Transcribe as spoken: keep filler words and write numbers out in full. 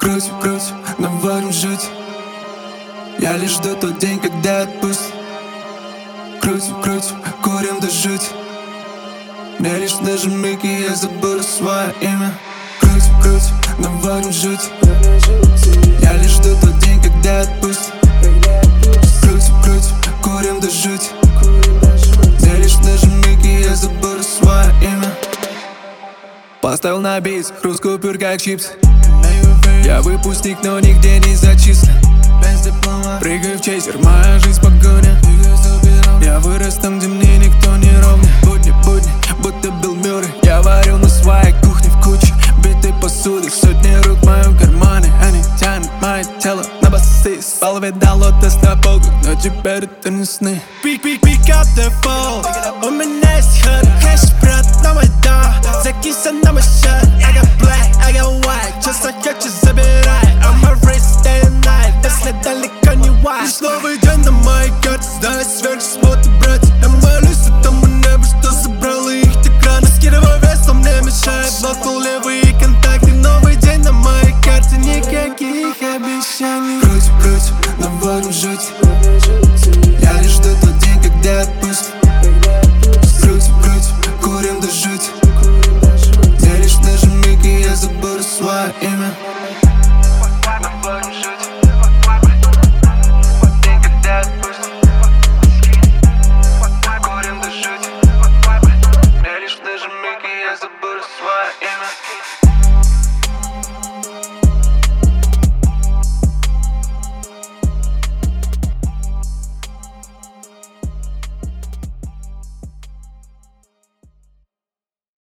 Круть, круть, нам будем жить. Я лишь жду тот день, когда отпустит. Круть, круть, курим дожить. Мне лишь даже миг, и я забуду свое имя. Круть, круть, нам будем жить. Я лишь жду тот день, когда отпустит. Круть, круть, курим дожить. Мне лишь даже миг, и я забуду свое имя. Поставил на бейс, хруст купюр как чипс. Я выпускник, но нигде не зачислен. Прыгаю в чейзер, моя жизнь погоня. Я вырос там, где мне никто не ровня. Будни, будни, будто Билл Мюррей. Я варил на своей кухне в куче битой посуды. Сотни рук в моем кармане. Они тянут мое тело на басы. Спал, видал лотос на полку, но теперь это не сны.